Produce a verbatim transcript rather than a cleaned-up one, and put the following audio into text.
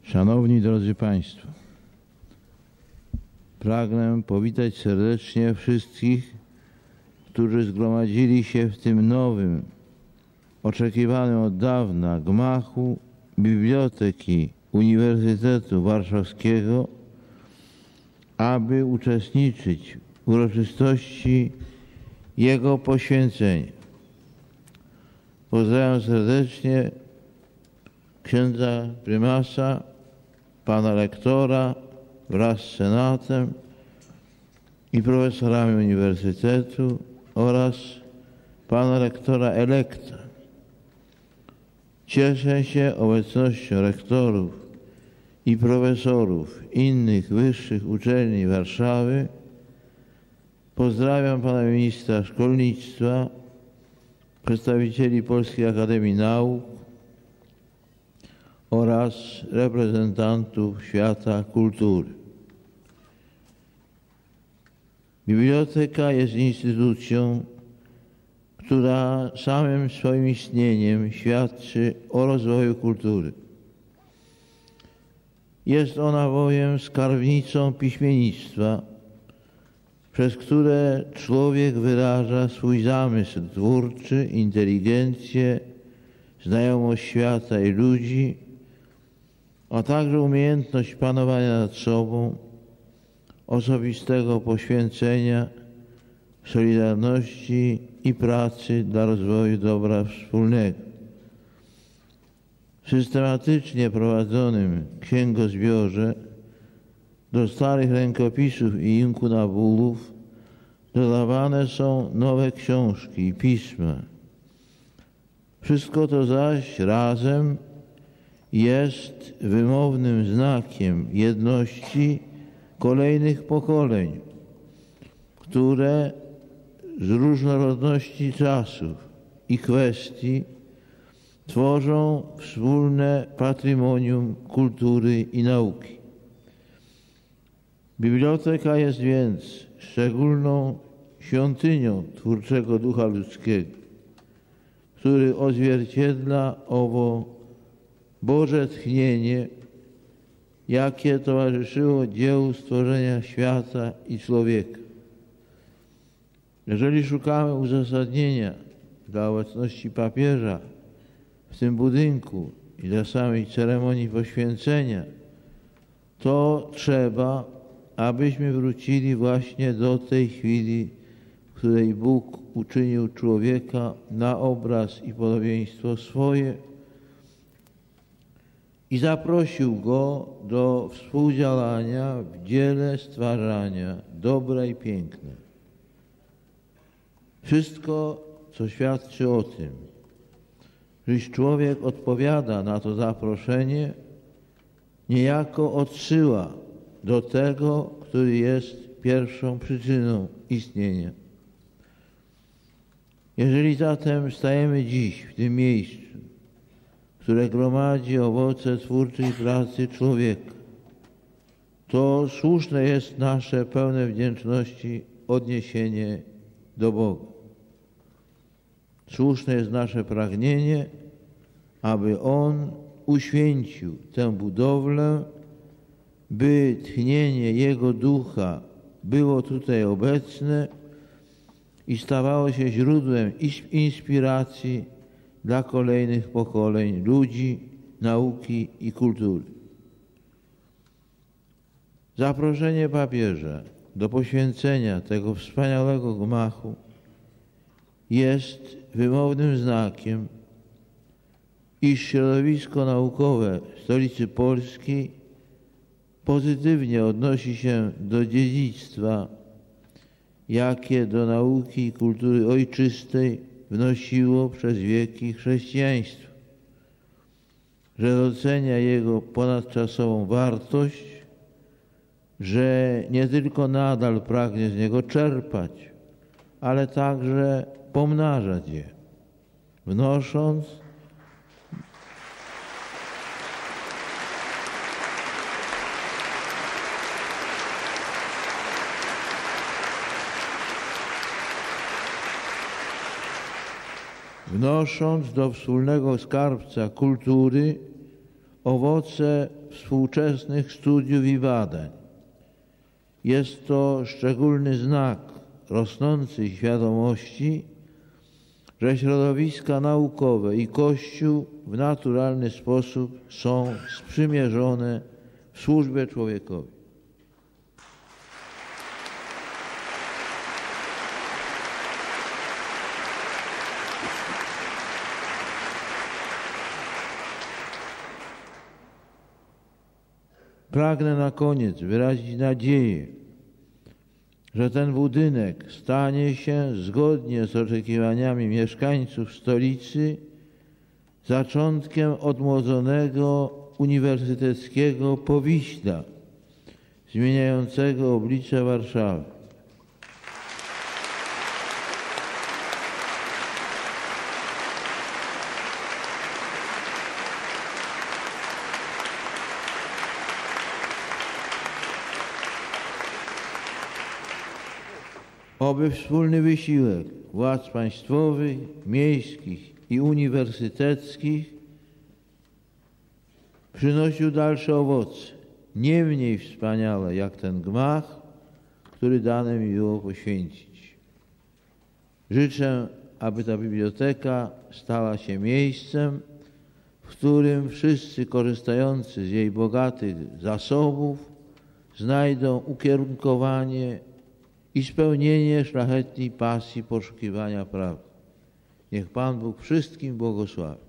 Szanowni drodzy Państwo, pragnę powitać serdecznie wszystkich, którzy zgromadzili się w tym nowym, oczekiwanym od dawna gmachu Biblioteki Uniwersytetu Warszawskiego, aby uczestniczyć w uroczystości jego poświęcenia. Pozdrawiam serdecznie księdza prymasa, pana rektora wraz z senatem i profesorami uniwersytetu oraz pana rektora elekta. Cieszę się obecnością rektorów i profesorów innych wyższych uczelni Warszawy. Pozdrawiam pana ministra szkolnictwa, przedstawicieli Polskiej Akademii Nauk oraz reprezentantów świata kultury. Biblioteka jest instytucją, która samym swoim istnieniem świadczy o rozwoju kultury. Jest ona bowiem skarbnicą piśmiennictwa, przez które człowiek wyraża swój zamysł twórczy, inteligencję, znajomość świata i ludzi, a także umiejętność panowania nad sobą, osobistego poświęcenia, solidarności i pracy dla rozwoju dobra wspólnego. W systematycznie prowadzonym księgozbiorze do starych rękopisów i inkunabulów dodawane są nowe książki i pisma. Wszystko to zaś razem jest wymownym znakiem jedności kolejnych pokoleń, które z różnorodności czasów i kwestii tworzą wspólne patrimonium kultury i nauki. Biblioteka jest więc szczególną świątynią twórczego ducha ludzkiego, który odzwierciedla owo Boże tchnienie, jakie towarzyszyło dziełu stworzenia świata i człowieka. Jeżeli szukamy uzasadnienia dla obecności papieża w tym budynku i dla samej ceremonii poświęcenia, to trzeba, abyśmy wrócili właśnie do tej chwili, w której Bóg uczynił człowieka na obraz i podobieństwo swoje i zaprosił go do współdziałania w dziele stwarzania dobra i piękne. Wszystko, co świadczy o tym, że człowiek odpowiada na to zaproszenie, niejako odsyła do tego, który jest pierwszą przyczyną istnienia. Jeżeli zatem stajemy dziś w tym miejscu, które gromadzi owoce twórczej pracy człowieka, to słuszne jest nasze pełne wdzięczności odniesienie do Boga. Słuszne jest nasze pragnienie, aby On uświęcił tę budowlę, by tchnienie Jego ducha było tutaj obecne i stawało się źródłem inspiracji dla kolejnych pokoleń ludzi, nauki i kultury. Zaproszenie papieża do poświęcenia tego wspaniałego gmachu jest wymownym znakiem, iż środowisko naukowe stolicy Polski pozytywnie odnosi się do dziedzictwa, jakie do nauki i kultury ojczystej wnosiło przez wieki chrześcijaństwo, że docenia jego ponadczasową wartość, że nie tylko nadal pragnie z niego czerpać, ale także pomnażać je, wnosząc wnosząc do wspólnego skarbca kultury owoce współczesnych studiów i badań. Jest to szczególny znak rosnącej świadomości, że środowiska naukowe i Kościół w naturalny sposób są sprzymierzone w służbie człowiekowi. Pragnę na koniec wyrazić nadzieję, że ten budynek stanie się zgodnie z oczekiwaniami mieszkańców stolicy zaczątkiem odmłodzonego uniwersyteckiego Powiśla, zmieniającego oblicze Warszawy. Oby wspólny wysiłek władz państwowych, miejskich i uniwersyteckich przynosił dalsze owoce, nie mniej wspaniale jak ten gmach, który dane mi było poświęcić. Życzę, aby ta biblioteka stała się miejscem, w którym wszyscy korzystający z jej bogatych zasobów znajdą ukierunkowanie i spełnienie szlachetnej pasji poszukiwania prawdy. Niech Pan Bóg wszystkim błogosławi.